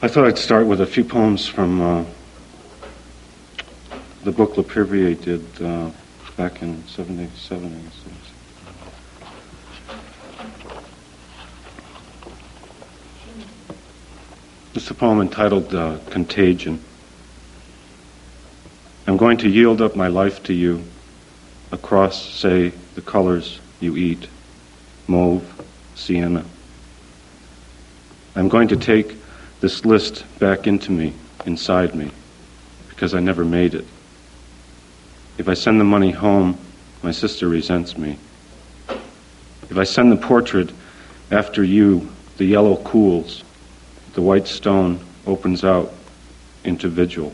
I thought I'd start with a few poems from the book Le Perrier did back in 77, 86. It's a poem entitled Contagion. I'm going to yield up my life to you across, say, the colors you eat, mauve, sienna. I'm going to take this list back into me, inside me, because I never made it. If I send the money home, my sister resents me. If I send the portrait after you, the yellow cools, the white stone opens out into vigil.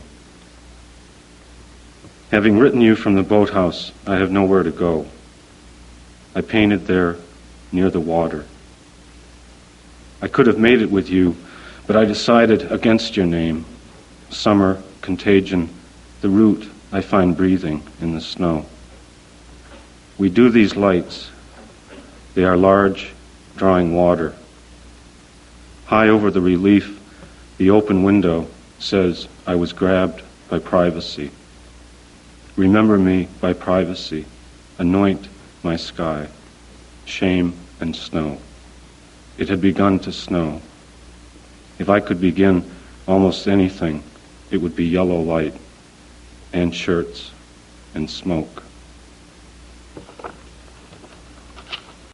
Having written you from the boathouse, I have nowhere to go. I painted there near the water. I could have made it with you, but I decided against your name. Summer, contagion, the root I find breathing in the snow. We do these lights. They are large, drawing water. High over the relief, the open window says I was grabbed by privacy. Remember me by privacy. Anoint my sky. Shame and snow. It had begun to snow. If I could begin almost anything, it would be yellow light and shirts and smoke.